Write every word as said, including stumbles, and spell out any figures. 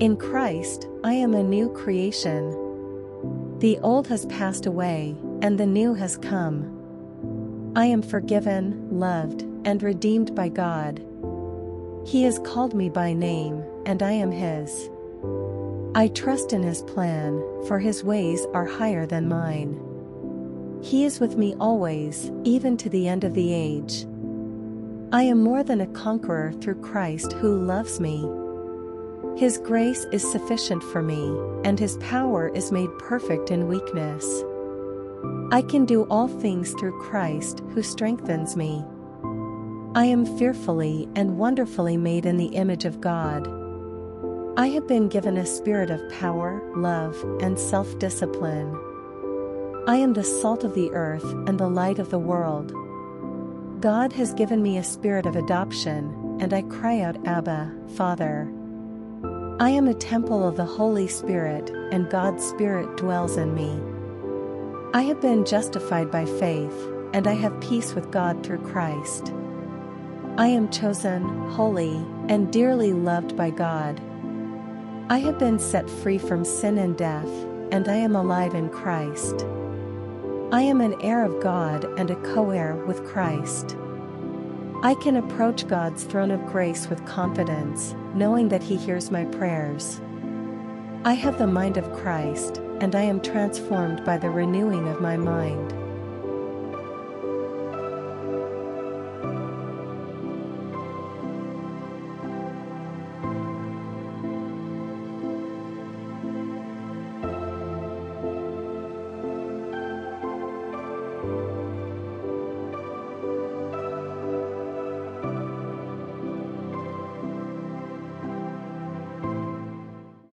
In Christ, I am a new creation. The old has passed away, and the new has come. I am forgiven, loved, and redeemed by God. He has called me by name, and I am His. I trust in His plan, for His ways are higher than mine. He is with me always, even to the end of the age. I am more than a conqueror through Christ who loves me. His grace is sufficient for me, and His power is made perfect in weakness. I can do all things through Christ who strengthens me. I am fearfully and wonderfully made in the image of God. I have been given a spirit of power, love, and self-discipline. I am the salt of the earth and the light of the world. God has given me a spirit of adoption, and I cry out, Abba, Father. I am a temple of the Holy Spirit, and God's Spirit dwells in me. I have been justified by faith, and I have peace with God through Christ. I am chosen, holy, and dearly loved by God. I have been set free from sin and death, and I am alive in Christ. I am an heir of God and a co-heir with Christ. I can approach God's throne of grace with confidence, knowing that He hears my prayers. I have the mind of Christ, and I am transformed by the renewing of my mind.